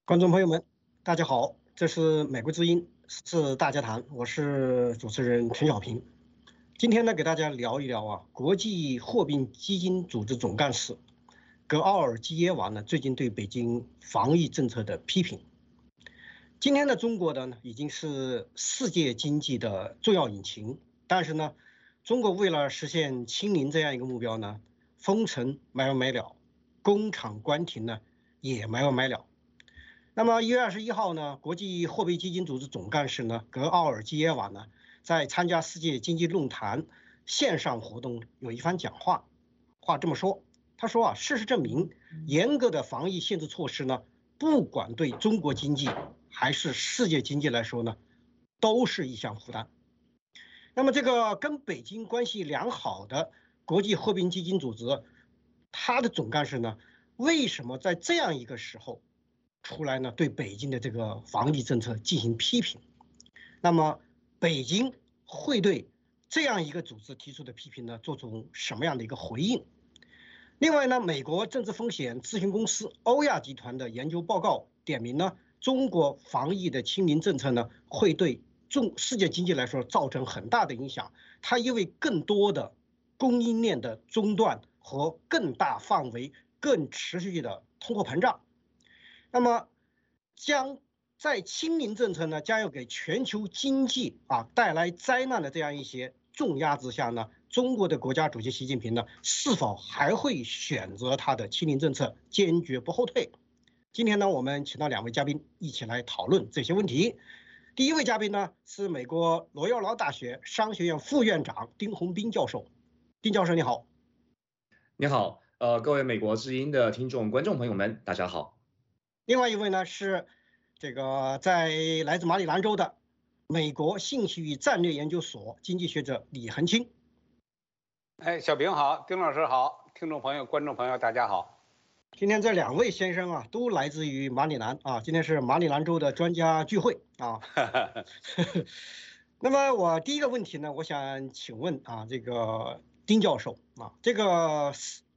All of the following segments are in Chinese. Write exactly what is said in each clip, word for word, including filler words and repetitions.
观众朋友们，大家好，这是美国之音，是大家谈，我是主持人陈小平。今天呢，给大家聊一聊啊，国际货币基金组织总干事格奥尔基耶娃呢最近对北京防疫政策的批评。今天的中国的呢，已经是世界经济的重要引擎，但是呢，中国为了实现清零这样一个目标呢，封城没完没了，工厂关停呢也没完没了。那么一月二十一号呢，国际货币基金组织总干事呢格奥尔基耶娃呢，在参加世界经济论坛线上活动有一番讲话，话这么说，他说啊，事实证明，严格的防疫限制措施呢，不管对中国经济还是世界经济来说呢，都是一项负担。那么这个跟北京关系良好的国际货币基金组织，它的总干事呢，为什么在这样一个时候出来呢，对北京的这个防疫政策进行批评？那么北京会对这样一个组织提出的批评呢，做出什么样的一个回应？另外呢，美国政治风险咨询公司欧亚集团的研究报告点名呢，中国防疫的清零政策呢，会对中世界经济来说造成很大的影响，它意味更多的供应链的中断和更大范围、更持续的通货膨胀。那么，将在清零政策呢将要给全球经济啊带来灾难的这样一些重压之下呢，中国的国家主席习近平呢，是否还会选择他的清零政策，坚决不后退？今天呢，我们请到两位嘉宾一起来讨论这些问题。第一位嘉宾呢是美国罗耀劳大学商学院副院长丁宏斌教授。丁教授你好。 你好，呃，各位美国之音的听众、观众朋友们，大家好。 另外一位呢是这个在来自马里兰州的美国信息与战略研究所经济学者李恒清。 哎，小平好，丁老师好，听众朋友、观众朋友大家好。 今天这两位先生啊，都来自于马里兰啊，今天是马里兰州的专家聚会啊。那么我第一个问题呢，我想请问啊，这个丁教授啊，这个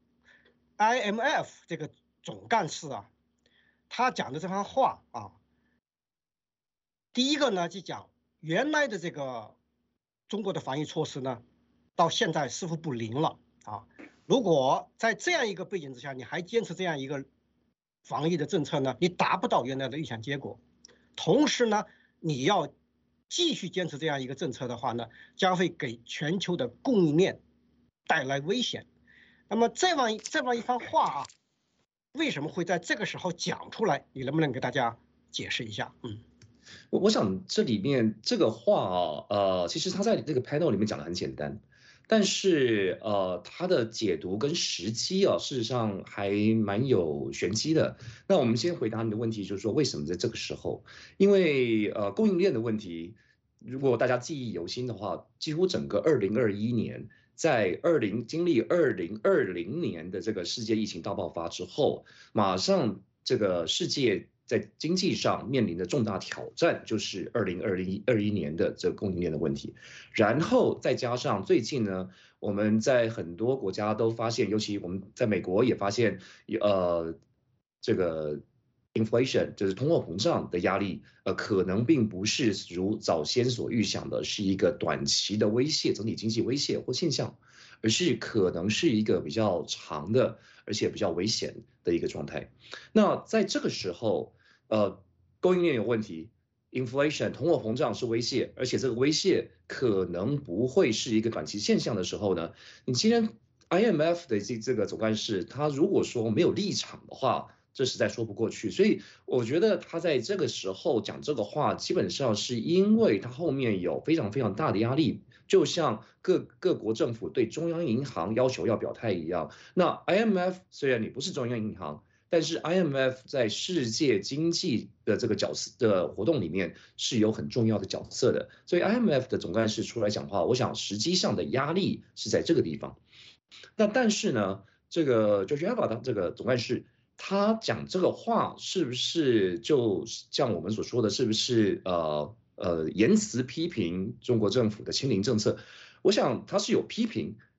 I M F 这个总干事啊，他讲的这番话啊，第一个呢就讲原来的这个中国的防疫措施呢，到现在似乎不灵了啊。如果在这样一个背景之下，你还坚持这样一个防疫的政策呢，你达不到原来的预想结果。同时呢，你要继续坚持这样一个政策的话呢，将会给全球的供应链带来危险。那么这样这样一番话啊，为什么会在这个时候讲出来？你能不能给大家解释一下？嗯， 我我想这里面这个话啊，呃，其实他在这个 panel 里面讲的很简单，但是呃，他的解读跟时机啊，事实上还蛮有玄机的。那我们先回答你的问题，就是说为什么在这个时候？因为呃，供应链的问题，如果大家记忆犹新的话，几乎整个二零二一年。在二零经历二零二零年的这个世界疫情大爆发之后，马上这个世界在经济上面临的重大挑战就是二零二零二一年的这个供应链的问题，然后再加上最近呢，我们在很多国家都发现，尤其我们在美国也发现，呃，这个。inflation 就是通货膨胀的压力，呃，可能并不是如早先所预想的，是一个短期的威胁，整体经济威胁或现象，而是可能是一个比较长的，而且比较危险的一个状态。那在这个时候，呃，供应链有问题 ，inflation 通货膨胀是威胁，而且这个威胁可能不会是一个短期现象的时候呢，你今天 I M F 的这这个总干事，他如果说没有立场的话，这实在说不过去，所以我觉得他在这个时候讲这个话，基本上是因为他后面有非常非常大的压力，就像各各国政府对中央银行要求要表态一样。那 I M F 虽然你不是中央银行，但是 I M F 在世界经济的这个角色的活动里面是有很重要的角色的，所以 I M F 的总干事出来讲话，我想实际上的压力是在这个地方。那但是呢，这个 Georgieva 的这个总干事。他讲这个话是不是就像我们所说的，是不是呃呃言辞批评中国政府的清零政策？我想他是有批评，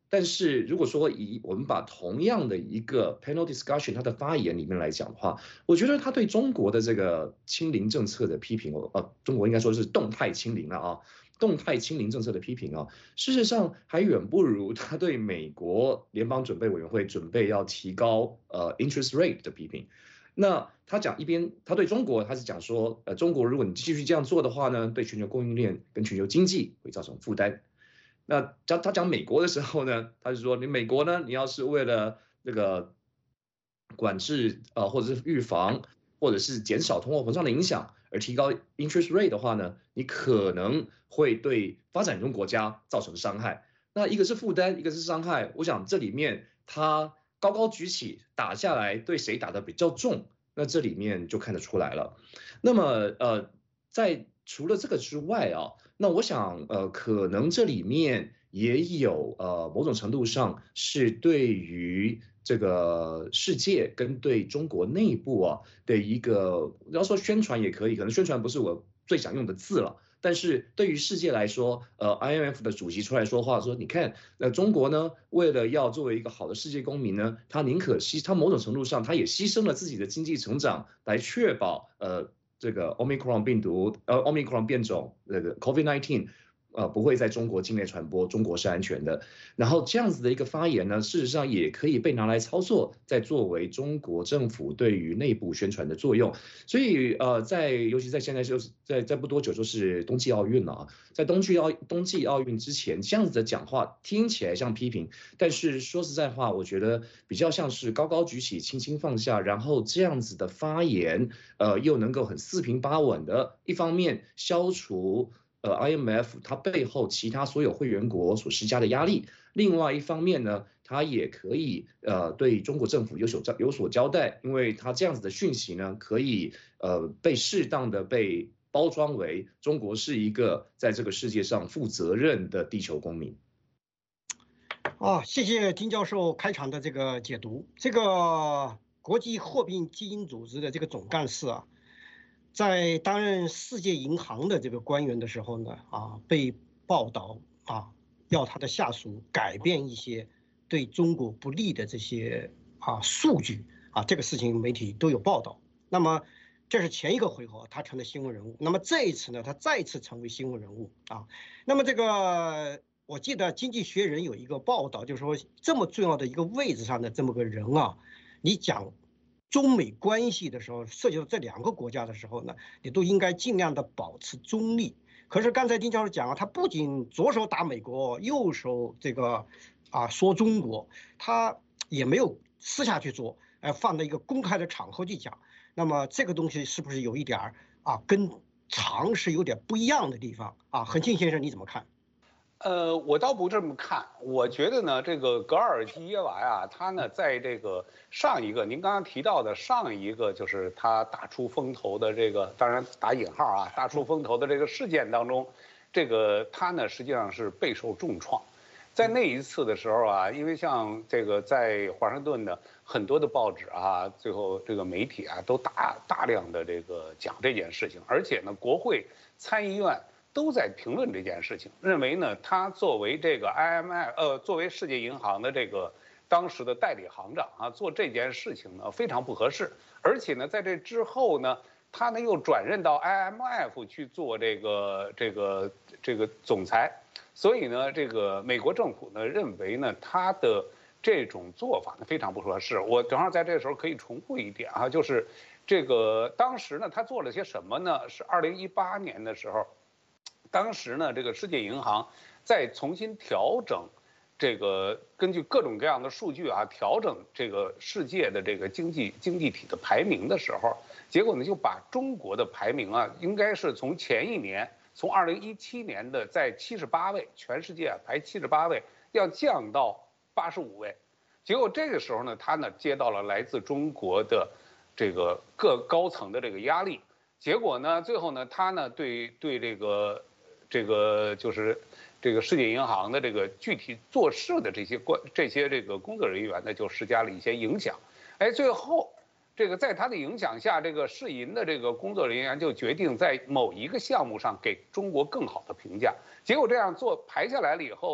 但是如果说以我们把同样的一个 panel discussion 他的发言里面来讲的话，我觉得他对中国的这个清零政策的批评，呃，中国应该说是动态清零了啊，动态清零政策的批评啊，事实上还远不如他对美国联邦准备委员会准备要提高呃 interest rate 的批评。那他讲一边，他对中国他是讲说，呃，中国如果你继续这样做的话呢，对全球供应链跟全球经济会造成负担。那他他讲美国的时候呢，他是说你美国呢，你要是为了这个管制呃或者是预防或者是减少通货膨胀的影响而提高 interest rate 的话呢，你可能会对发展中国家造成伤害。那一个是负担，一个是伤害。我想这里面他高高举起打下来，对谁打得比较重，那这里面就看得出来了。那么呃，在除了这个之外啊，那我想呃，可能这里面也有呃某种程度上是对于这个世界跟对中国内部啊的一个，要说宣传也可以，可能宣传不是我最想用的字了。但是对于世界来说，呃 ，I M F 的主席出来说话说，你看，呃，中国呢，为了要作为一个好的世界公民呢，他宁可牺，他某种程度上他也牺牲了自己的经济成长，来确保呃这个 Omicron 病毒，呃 Omicron 变种，那个 COVID 十九。呃，不会在中国境内传播，中国是安全的。然后这样子的一个发言呢，事实上也可以被拿来操作，在作为中国政府对于内部宣传的作用。所以呃，在尤其在现在就是在在不多久就是冬季奥运了啊，在冬季奥冬季奥运之前，这样子的讲话听起来像批评，但是说实在话，我觉得比较像是高高举起，轻轻放下，然后这样子的发言，呃，又能够很四平八稳的，一方面消除。呃 ，I M F 它背后其他所有会员国所施加的压力，另外一方面呢，它也可以呃对中国政府有所有所交代，因为它这样子的讯息呢，可以呃被适当的被包装为中国是一个在这个世界上负责任的地球公民。 啊，谢谢丁教授开场的这个解读。这个国际货币基金组织的这个总干事啊。在担任世界银行的这个官员的时候呢，啊，被报道啊，要他的下属改变一些对中国不利的这些啊数据啊，这个事情媒体都有报道。那么这是前一个回合他成了新闻人物，那么这一次呢，他再次成为新闻人物啊。那么这个我记得《经济学人》有一个报道，就是说这么重要的一个位置上的这么个人啊，你讲。中美关系的时候，涉及到这两个国家的时候呢，你都应该尽量的保持中立。可是刚才丁教授讲啊，他不仅左手打美国，右手这个啊说中国，他也没有私下去做，呃，放在一个公开的场合去讲。那么这个东西是不是有一点儿啊，跟常识有点不一样的地方啊？恒庆先生你怎么看？ 呃，我倒不这么看，我觉得呢，这个格尔基耶娃呀，他呢，在这个上一个您刚刚提到的上一个，就是他打出风头的这个，当然打引号啊，打出风头的这个事件当中，这个他呢实际上是备受重创，在那一次的时候啊，因为像这个在华盛顿的很多的报纸啊，最后这个媒体啊，都大大量的这个讲这件事情，而且呢，国会、参议院。都在评论这件事情，认为呢，他作为这个 I M F 呃，作为世界银行的这个当时的代理行长啊，做这件事情呢非常不合适，而且呢，在这之后呢，他呢又转任到 I M F 去做这个这个这个总裁，所以呢，这个美国政府呢认为呢，他的这种做法呢非常不合适。我正好在这个时候可以重复一点啊，就是这个当时呢，他做了些什么呢？是二零一八年的时候。当时呢，这个世界银行在重新调整这个根据各种各样的数据啊，调整这个世界的这个经济经济体的排名的时候，结果呢就把中国的排名啊，应该是从前一年，从二零一七年的在七十八位，全世界排七十八位，要降到八十五位。结果这个时候呢，他呢接到了来自中国的这个各高层的这个压力，结果呢，最后呢，他呢对对这个。这个就是这个世界银行的这个具体做事的这些关这些这个工作人员呢，就施加了一些影响。哎，最后这个在他的影响下，这个世银的这个工作人员就决定在某一个项目上给中国更好的评价。结果这样做排下来了以后呢，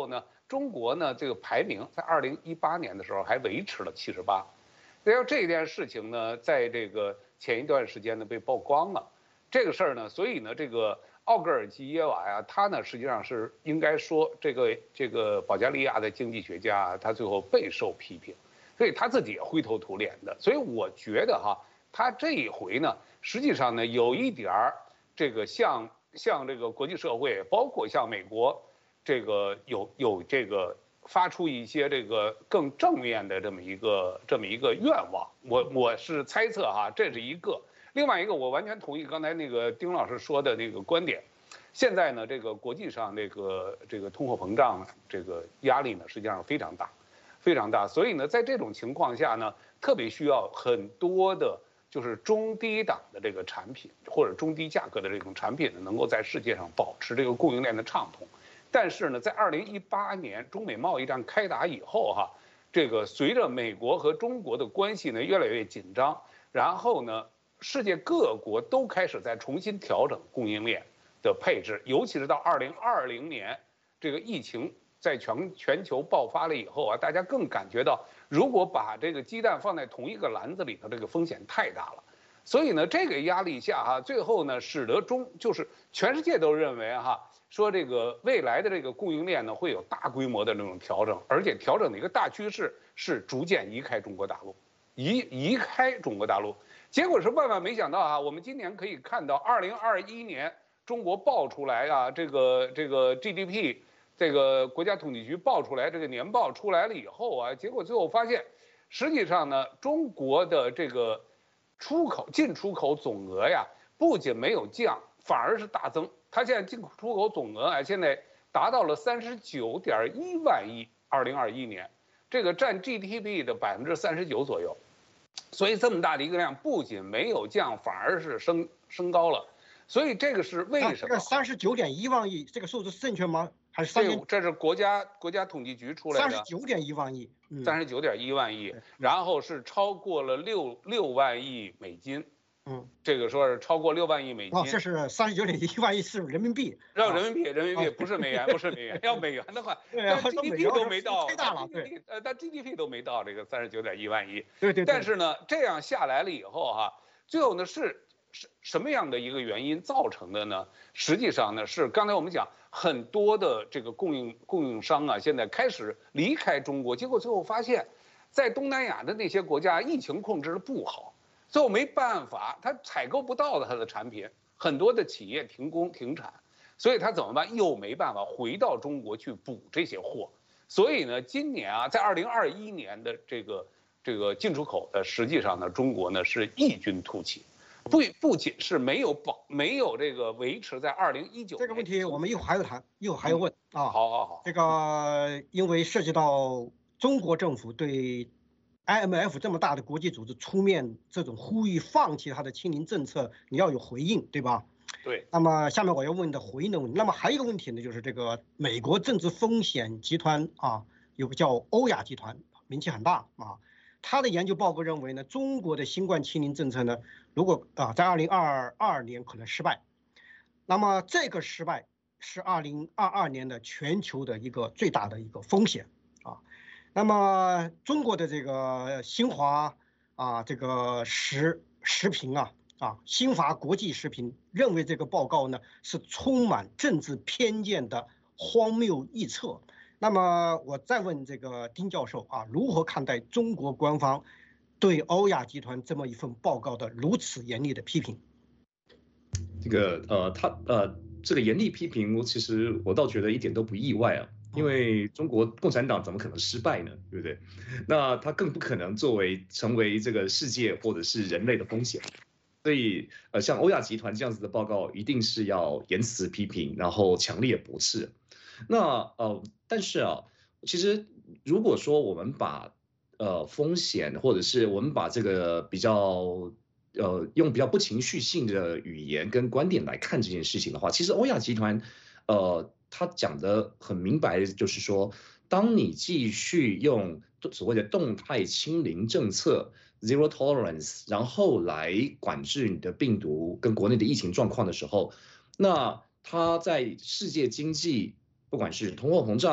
中国呢这个排名在二零一八年的时候还维持了七十八。然后这件事情呢，在这个前一段时间呢被曝光了，这个事儿呢，所以呢，这个奥格尔基耶娃呀，他呢实际上是应该说这个这个保加利亚的经济学家，他最后备受批评，所以他自己也灰头土脸的。所以我觉得哈，他这一回呢，实际上呢有一点儿这个向向这个国际社会，包括像美国，这个有有这个。发出一些这个更正面的这么一个这么一个愿望，我我是猜测哈，这是一个。另外一个，我完全同意刚才那个丁老师说的那个观点。现在呢，这个国际上这个这个通货膨胀这个压力呢，实际上非常大，非常大。所以呢，在这种情况下呢，特别需要很多的，就是中低档的这个产品或者中低价格的这种产品呢，能够在世界上保持这个供应链的畅通。但是呢，在二零一八年中美贸易战开打以后哈，这个随着美国和中国的关系呢越来越紧张，然后呢，世界各国都开始在重新调整供应链的配置，尤其是到二零二零年，这个疫情在全全球爆发了以后啊，大家更感觉到，如果把这个鸡蛋放在同一个篮子里头，这个风险太大了。所以呢，这个压力下哈，最后呢，使得中就是全世界都认为哈。说这个未来的这个供应链呢会有大规模的那种调整，而且调整的一个大趋势是逐渐移开中国大陆，移移开中国大陆。结果是万万没想到啊，我们今年可以看到，二零二一年中国报出来啊，这个这个 G D P， 这个国家统计局报出来这个年报出来了以后啊，结果最后发现，实际上呢，中国的这个出口进出口总额呀，不仅没有降，反而是大增。它现在进出口总额啊，现在达到了三十九点一万亿，二零二一年，这个占 G D P 的百分之三十九左右，所以这么大的一个量，不仅没有降，反而是升升高了，所以这个是为什么？ 这个三十九点一万亿，这个数字是正确吗？还是这这是国家国家统计局出来的？ 三十九点一万亿， 三十九点一万亿，然后是超过了六六万亿美金。 嗯， 这个说是超过六万亿美金。 哦，这是三十九点一万亿是人民币。 要人民币，人民币不是美元，不是美元。要美元的话，但 G D P 都没到， 太大了，对， 呃，但 G D P 都没到这个三十九点一万亿。 对对。 但是呢，这样下来了以后哈，最后呢是是什么样的一个原因造成的呢？实际上呢是刚才我们讲很多的这个供应供应商啊，现在开始离开中国，结果最后发现，在东南亚的那些国家疫情控制的不好。最后没办法，他采购不到的他的产品，很多的企业停工停产，所以他怎么办？又没办法回到中国去补这些货。所以呢，今年啊，在二零二一年的这个这个进出口的，实际上呢，中国呢是异军突起，不不仅是没有保没有这个维持在二零一九这个问题，我们一会儿还要谈，一会儿还要问啊。 好好好， 这个因为涉及到中国政府对。I M F 这么大的国际组织出面这种呼吁放弃它的清零政策，你要有回应，对吧？ 对。 那么下面我要问的回应的问题，那么还有一个问题呢，就是这个美国政治风险集团啊，有个叫欧亚集团，名气很大啊。他的研究报告认为呢，中国的新冠清零政策呢，如果啊在二零二二年可能失败，那么这个失败是二零二二年的全球的一个最大的一个风险啊。那么中国的这个新华啊，这个时时评啊啊，新华国际时评认为这个报告呢是充满政治偏见的荒谬臆测。那么我再问这个丁教授啊，如何看待中国官方对欧亚集团这么一份报告的如此严厉的批评？ 这个呃，他呃，这个严厉批评，其实我倒觉得一点都不意外啊。因为中国共产党怎么可能失败呢？对不对？那它更不可能作为成为这个世界或者是人类的风险。所以，呃，像欧亚集团这样子的报告，一定是要严词批评，然后强烈驳斥。那呃，但是啊，其实如果说我们把呃风险，或者是我们把这个比较呃用比较不情绪性的语言跟观点来看这件事情的话，其实欧亚集团，呃。他讲的很明白，就是说，当你继续用所谓的动态清零政策 （zero tolerance），然后来管制你的病毒跟国内的疫情状况的时候，那它在世界经济，不管是通货膨胀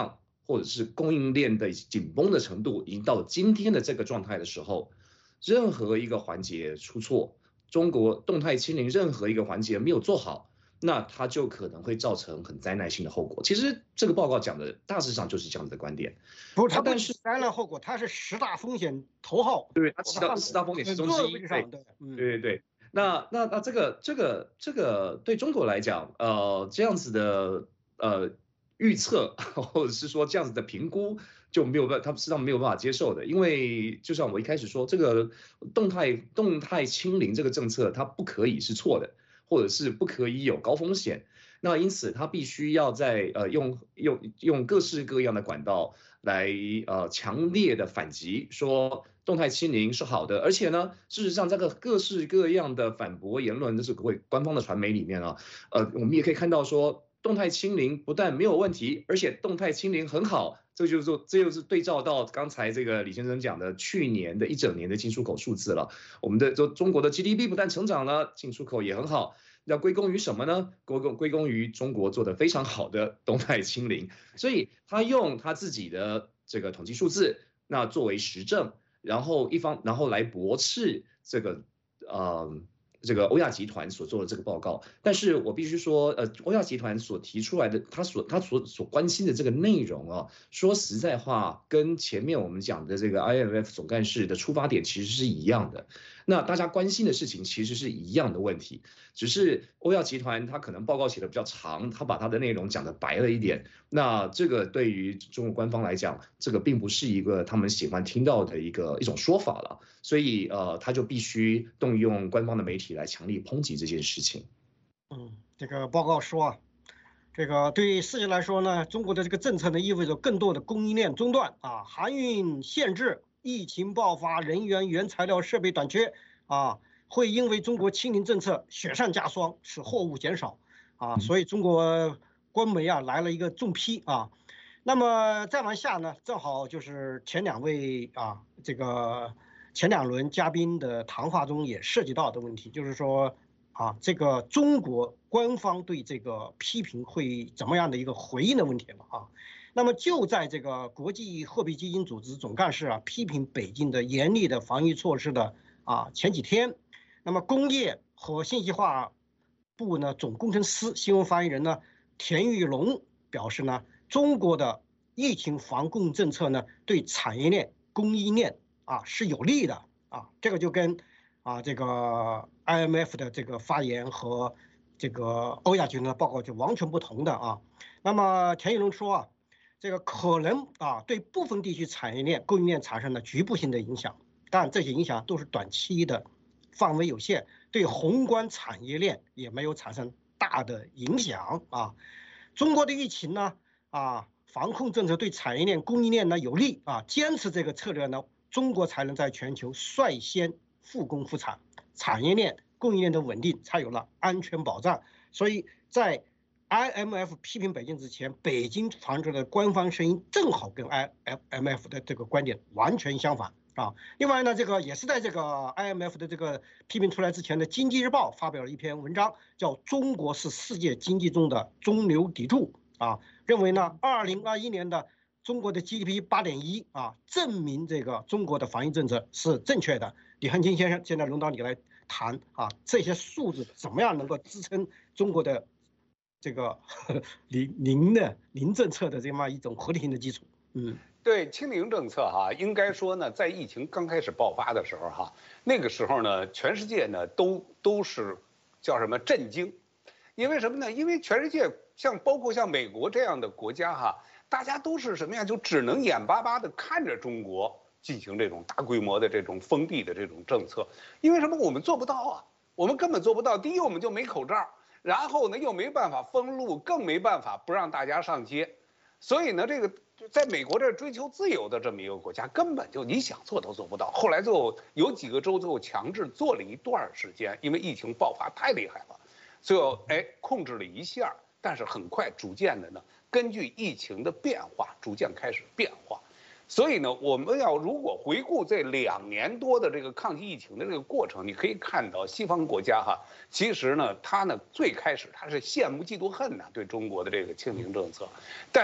或者是供应链的紧绷的程度已经到了今天的这个状态的时候，任何一个环节出错，中国动态清零任何一个环节没有做好，那它就可能会造成很灾难性的后果。其实这个报告讲的大致上就是这样子的观点。 不，它不是灾难后果，它是十大风险头号。 对，它十大十大风险其中之一。对对对对。那那那这个这个这个对中国来讲，呃，这样子的呃预测或者是说这样子的评估就没有办，他们实际上没有办法接受的，因为就像我一开始说，这个动态动态清零这个政策它不可以是错的，或者是不可以有高风险。那因此它必须要在呃用用用各式各样的管道来呃强烈的反击，说动态清零是好的，而且呢，事实上这个各式各样的反驳言论，这是各位官方的传媒里面啊，呃，我们也可以看到说，动态清零不但没有问题，而且动态清零很好，这就是说，这就是对照到刚才这个李先生讲的去年的一整年的进出口数字了。我们的中中国的 G D P 不但成长了，进出口也很好。要归功于什么呢？归功归功于中国做的非常好的动态清零，所以他用他自己的这个统计数字，那作为实证，然后一方然后来驳斥这个呃这个欧亚集团所做的这个报告。但是我必须说，呃，欧亚集团所提出来的，他所他所所关心的这个内容啊，说实在话，跟前面我们讲的这个 I M F 总干事的出发点其实是一样的。那大家关心的事情其实是一样的问题，只是欧亚集团他可能报告写的比较长，他把他的内容讲的白了一点。那这个对于中国官方来讲，这个并不是一个他们喜欢听到的一个一种说法了，所以呃，他就必须动用官方的媒体来强力抨击这件事情。 嗯，这个报告说啊，这个对世界来说呢，中国的这个政策呢，意味着更多的供应链中断啊，航运限制。疫情爆发，人员、原材料、设备短缺啊，会因为中国清零政策雪上加霜，使货物减少啊，所以中国官媒啊来了一个重批啊。那么再往下呢，正好就是前两位啊，这个前两轮嘉宾的谈话中也涉及到的问题，就是说啊，这个中国官方对这个批评会怎么样的一个回应的问题了啊。那么就在这个国际货币基金组织总干事啊批评北京的严厉的防疫措施的啊前几天，那么工业和信息化部呢总工程师新闻发言人呢田玉龙表示呢，中国的疫情防控政策呢对产业链、供应链啊是有利的啊，这个就跟啊这个 I M F 的这个发言和这个欧亚集团的报告就完全不同的啊。那么田玉龙说啊。这个可能啊对部分地区产业链、供应链产生了局部性的影响，但这些影响都是短期的，范围有限，对宏观产业链也没有产生大的影响啊。中国的疫情呢啊防控政策对产业链、供应链呢有利啊，坚持这个策略呢，中国才能在全球率先复工复产，产业链、供应链的稳定才有了安全保障。所以在I M F 批评北京之前，北京传出的官方声音正好跟 I M F 的这个观点完全相反啊。另外呢，这个也是在这个 I M F 的这个批评出来之前的《经济日报》发表了一篇文章，叫《中国是世界经济中的中流砥柱》啊，认为呢，二零二一年的中国的 G D P 八点一啊，证明这个中国的防疫政策是正确的。李汉清先生，现在轮到你来谈啊，这些数字怎么样能够支撑中国的这个零零的零政策的这么一种合理性的基础？嗯， 对，清零政策哈，应该说呢，在疫情刚开始爆发的时候哈，那个时候呢，全世界呢都都是叫什么震惊，因为什么呢？因为全世界像包括像美国这样的国家哈，大家都是什么呀？就只能眼巴巴的看着中国进行这种大规模的这种封闭的这种政策，因为什么？我们做不到啊，我们根本做不到。第一，我们就没口罩。然后呢，又没办法封路，更没办法不让大家上街，所以呢，这个在美国这追求自由的这么一个国家，根本就你想做都做不到。后来最后有几个州最后强制做了一段时间，因为疫情爆发太厉害了，最后哎控制了一下，但是很快逐渐的呢，根据疫情的变化，逐渐开始变化。所以呢，我们要如果回顾这两年多的这个抗击疫情的这个过程，你可以看到西方国家哈，其实呢，它呢最开始它是羡慕嫉妒恨呐，对中国的这个清零政策，但是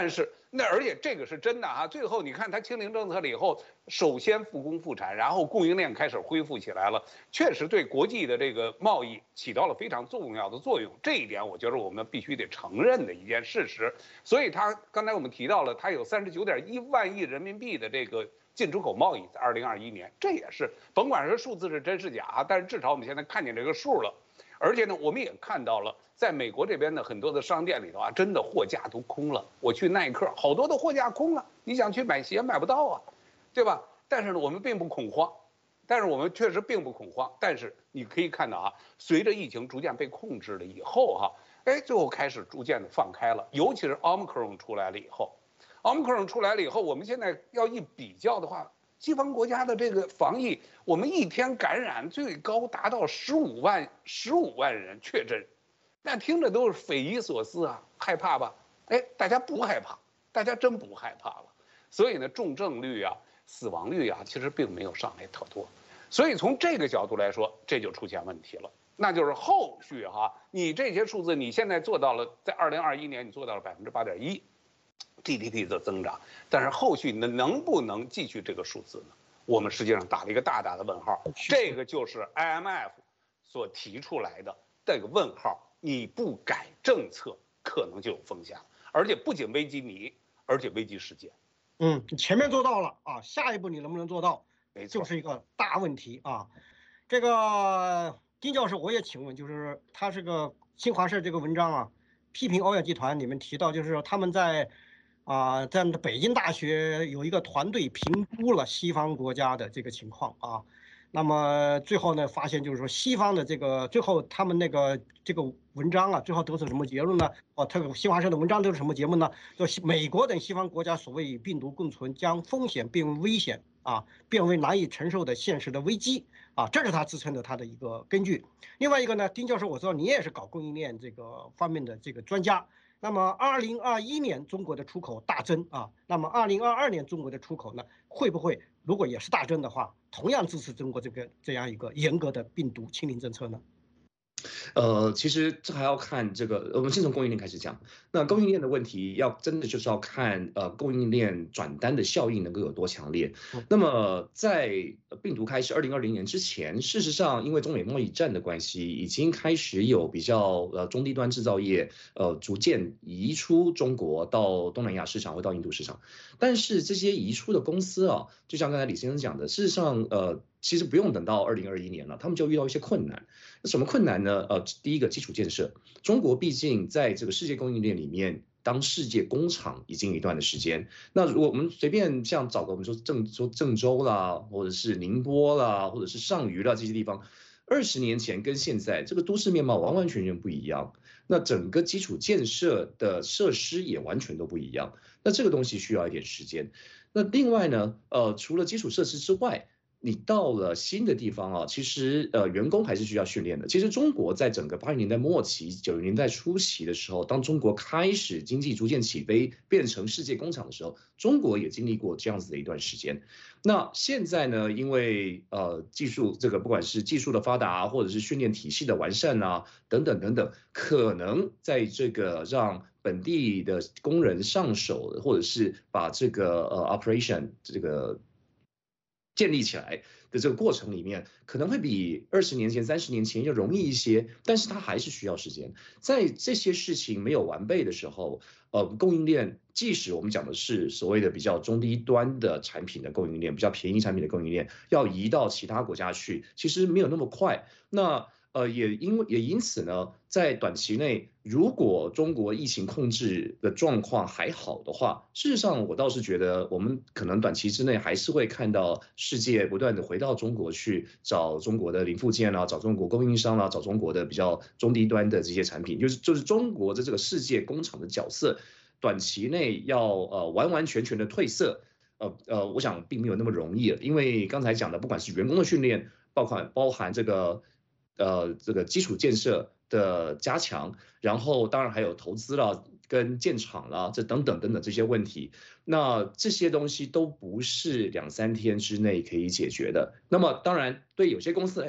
那而且这个是真的啊！最后你看它清零政策了以后，首先复工复产，然后供应链开始恢复起来了，确实对国际的这个贸易起到了非常重要的作用。这一点我觉得我们必须得承认的一件事实。所以它刚才我们提到了，它有三十九点一万亿人民币的这个进出口贸易，在二零二一年，这也是甭管是数字是真是假啊，但是至少我们现在看见这个数了。而且呢，我们也看到了，在美国这边的很多的商店里头啊，真的货架都空了。我去耐克，好多的货架空了，你想去买鞋买不到啊，对吧？但是呢，我们并不恐慌，但是我们确实并不恐慌。但是你可以看到啊，随着疫情逐渐被控制了以后哈、啊，哎，最后开始逐渐的放开了，尤其是 Omicron 出来了以后 ，Omicron 出来了以后，我们现在要一比较的话。西方国家的这个防疫，我们一天感染最高达到十五万十五万人确诊，那听着都是匪夷所思啊，害怕吧？哎，大家不害怕，大家真不害怕了。所以呢，重症率啊、死亡率啊，其实并没有上来特多。所以从这个角度来说，这就出现问题了。那就是后续哈，你这些数字你现在做到了，在二零二一年你做到了百分之八点一。G D P 的增长，但是后续能能不能继续这个数字呢？我们实际上打了一个大大的问号。这个就是 I M F 所提出来的这个问号，你不改政策，可能就有风险了，而且不仅危及你，而且危及世界。 嗯，你前面做到了啊，下一步你能不能做到， 没错， 就是一个大问题啊。这个丁教授，我也请问，就是他这个新华社这个文章啊，批评欧亚集团里面提到，就是说他们在。啊，在北京大学有一个团队评估了西方国家的这个情况啊，那么最后呢，发现就是说西方的这个最后他们那个这个文章啊，最后得出什么结论呢？哦，这个新华社的文章得出什么结论呢？说美国等西方国家所谓与病毒共存，将风险变为危险啊，变为难以承受的现实的危机啊，这是他支撑的他的一个根据。另外一个呢，丁教授，我知道你也是搞供应链这个方面的这个专家。那么，二零二一年中国的出口大增啊，那么二零二二年中国的出口呢，会不会如果也是大增的话，同样支持中国这个这样一个严格的病毒清零政策呢？ 呃，其实这还要看这个，我们先从供应链开始讲。那供应链的问题，要真的就是要看呃供应链转单的效应能够有多强烈。那么在病毒开始二零二零年之前，事实上因为中美贸易战的关系，已经开始有比较呃中低端制造业呃逐渐移出中国到东南亚市场或到印度市场。但是这些移出的公司啊，就像刚才李先生讲的，事实上呃。其实不用等到二零二一年了，他们就遇到一些困难。那什么困难呢？呃，第一个基础建设，中国毕竟在这个世界供应链里面当世界工厂已经一段的时间。那如果我们随便像找个我们说郑说郑州啦，或者是宁波啦，或者是上虞啦这些地方，二十年前跟现在这个都市面貌完完全全不一样。那整个基础建设的设施也完全都不一样。那这个东西需要一点时间。那另外呢，呃，除了基础设施之外，你到了新的地方啊，其实呃员工还是需要训练的。其实中国在整个八十年代末期、九十年代初期的时候，当中国开始经济逐渐起飞，变成世界工厂的时候，中国也经历过这样子的一段时间。那现在呢，因为呃技术这个不管是技术的发达，或者是训练体系的完善啊，等等等等，可能在这个让本地的工人上手，或者是把这个呃 operation 这个建立起来的这个过程里面，可能会比二十年前、三十年前要容易一些，但是它还是需要时间。在这些事情没有完备的时候，呃，供应链，即使我们讲的是所谓的比较中低端的产品的供应链，比较便宜产品的供应链，要移到其他国家去，其实没有那么快。那呃，也因为也因此呢，在短期内，如果中国疫情控制的状况还好的话，事实上我倒是觉得，我们可能短期之内还是会看到世界不断的回到中国去找中国的零部件啊，找中国供应商啊，找中国的比较中低端的这些产品，就是就是中国的这个世界工厂的角色，短期内要呃完完全全的褪色，呃呃，我想并没有那么容易了，因为刚才讲的，不管是员工的训练，包括包含这个。呃，这个基础建设的加强，然后当然还有投资了、跟建厂了，这等等等等这些问题，那这些东西都不是两三天之内可以解决的。那么当然，对有些公司来讲，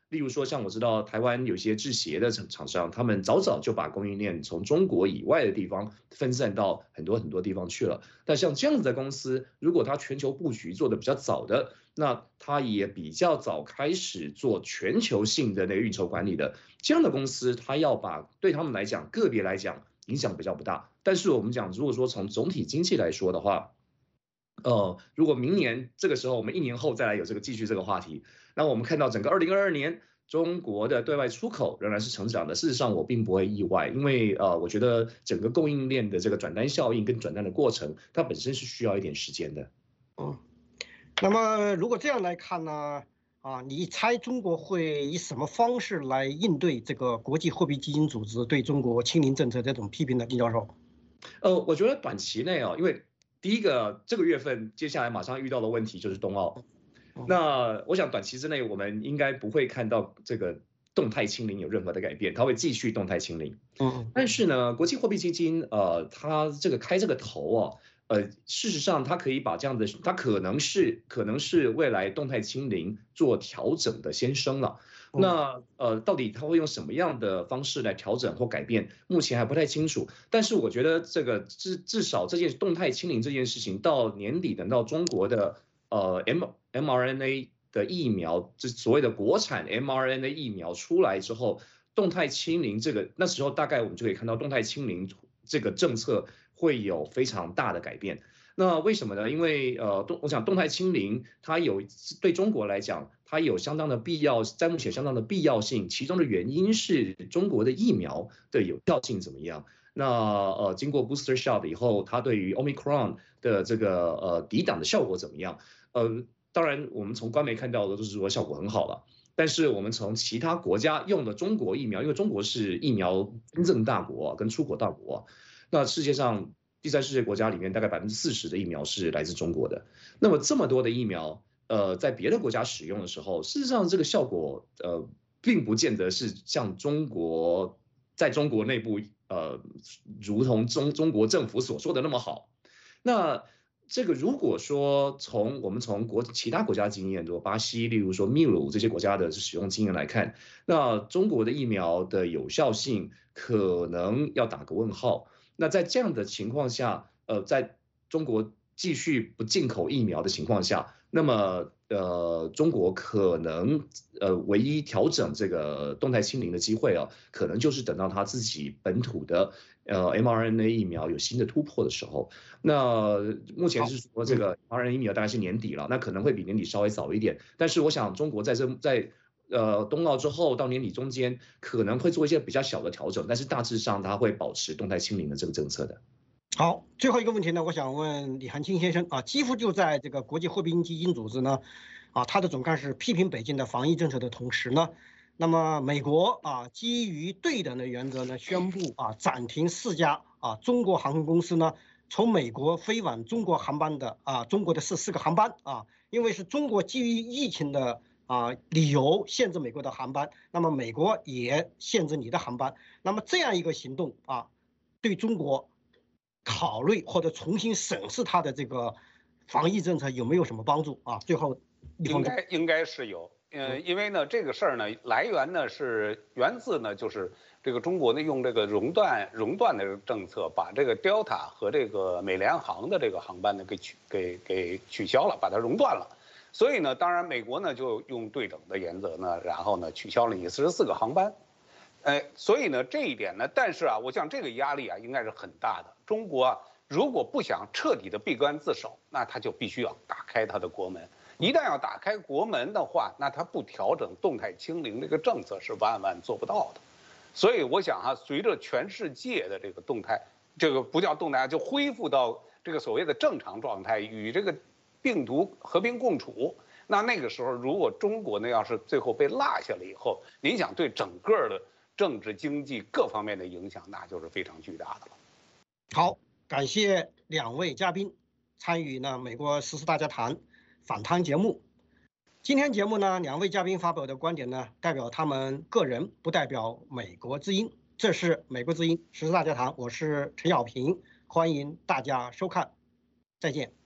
例如说，像我知道台湾有些制鞋的厂商，他们早早就把供应链从中国以外的地方分散到很多很多地方去了。但像这样子的公司，如果它全球布局做的比较早的，那它也比较早开始做全球性的那个运筹管理的，这样的公司，它要把对他们来讲，个别来讲影响比较不大。但是我们讲，如果说从总体经济来说的话，呃，如果明年这个时候，我们一年后再来有这个继续这个话题，那我们看到整个二零二二年，中国的对外出口仍然是成长的。事实上，我并不会意外，因为呃，我觉得整个供应链的这个转单效应跟转单的过程，它本身是需要一点时间的。 嗯，那么如果这样来看呢，啊，你猜中国会以什么方式来应对这个国际货币基金组织对中国清零政策这种批评呢？丁教授？ 呃，我觉得短期内啊，因为第一个这个月份接下来马上遇到的问题就是冬奥，那我想短期之内我们应该不会看到这个动态清零有任何的改变，它会继续动态清零。 嗯， 但是呢，国际货币基金呃，它这个开这个头啊，呃，事实上它可以把这样的，它可能是可能是未来动态清零做调整的先声了。那呃，到底他会用什么样的方式来调整或改变，目前还不太清楚。但是我觉得这个至至少这件动态清零这件事情，到年底等到中国的呃 M mRNA 的疫苗，这所谓的国产 mRNA 疫苗出来之后，动态清零这个那时候大概我们就可以看到动态清零这个政策会有非常大的改变。那为什么呢？因为呃，动我想动态清零它有对中国来讲，它有相当的必要，在目前相当的必要性。其中的原因是中国的疫苗的有效性怎么样？那呃，经过 booster shot 以后，它对于 Omicron 的这个呃抵挡的效果怎么样？呃，当然我们从官媒看到的都是说效果很好了。但是我们从其他国家用的中国疫苗，因为中国是疫苗捐赠大国跟出口大国，那世界上第三世界国家里面大概百分之四十的疫苗是来自中国的。那么这么多的疫苗，呃，在别的国家使用的时候，事实上这个效果，呃，并不见得是像中国在中国内部，呃，如同中中国政府所说的那么好。那这个如果说从我们从国其他国家经验，如果巴西，例如说秘鲁这些国家的使用经验来看，那中国的疫苗的有效性可能要打个问号。那在这样的情况下，呃，在中国继续不进口疫苗的情况下，那么呃，中国可能呃唯一调整这个动态清零的机会啊，可能就是等到他自己本土的呃 mRNA 疫苗有新的突破的时候。那目前是说这个 mRNA 疫苗大概是年底了，那可能会比年底稍微早一点。但是我想中国在这在呃，冬奥之后到年底中间可能会做一些比较小的调整，但是大致上它会保持动态清零的这个政策的。 好，最后一个问题呢，我想问李汉清先生啊，几乎就在这个国际货币基金组织呢，啊，他的总干事批评北京的防疫政策的同时呢，那么美国啊，基于对等的原则呢，宣布啊暂停四家啊中国航空公司呢从美国飞往中国航班的啊中国的四四个航班啊，因为是中国基于疫情的啊理由限制美国的航班，那么美国也限制你的航班，那么这样一个行动啊，对中国考虑或者重新审视它的这个防疫政策有没有什么帮助啊？最后， 应该应该是有，呃，因为呢这个事儿呢来源呢是源自呢就是这个中国呢用这个熔断熔断的政策，把这个 Delta 和这个美联航的这个航班呢给取给给取消了，把它熔断了。所以呢，当然美国呢就用对等的原则呢，然后呢取消了你四十四个航班。呃，所以呢，这一点呢，但是啊，我想这个压力啊，应该是很大的。中国啊，如果不想彻底的闭关自守，那他就必须要打开他的国门。一旦要打开国门的话，那他不调整动态清零这个政策是万万做不到的。所以我想啊，随着全世界的这个动态，这个不叫动态，就恢复到这个所谓的正常状态，与这个病毒和平共处。那那个时候，如果中国呢要是最后被落下了以后，您想对整个的政治、经济各方面的影响，那就是非常巨大的了。 好，感谢两位嘉宾参与呢美国时事大家谈访谈节目。今天节目呢，两位嘉宾发表的观点呢，代表他们个人，不代表美国之音。这是美国之音时事大家谈，我是陈小平，欢迎大家收看，再见。